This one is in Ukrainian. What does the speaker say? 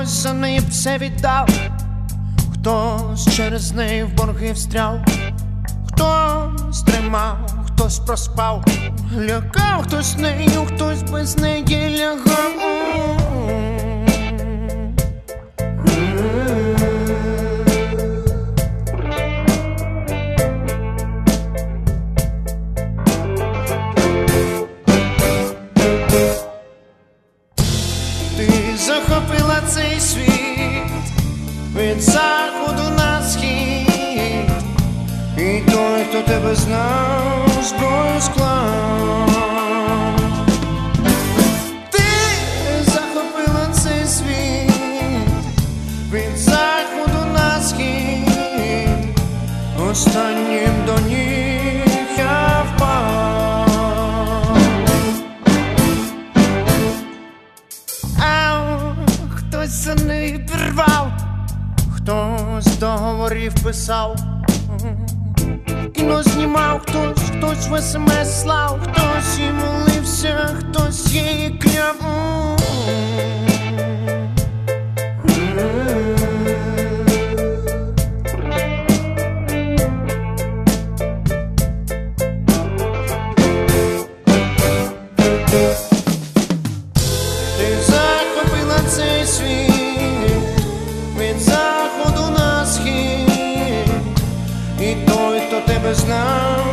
Хтось за неї все віддав, хтось через неї в борги встряв, хтось тримав, хтось проспав, лякав, хтось нею, хтось без неї лягав. Ти захопила цей світ від заходу на схід, і той, хто тебе знав, зброю склав. Ти захопила цей світ від заходу на схід, останнім до ніг я впав. Хтось за неї пірвав, хтось договорів писав, кіно знімав, хтось в СМС слав, хтось їй молився, хтось її кляв. Ти захопила цей світ від заходу на схід, і той, хто тебе знав,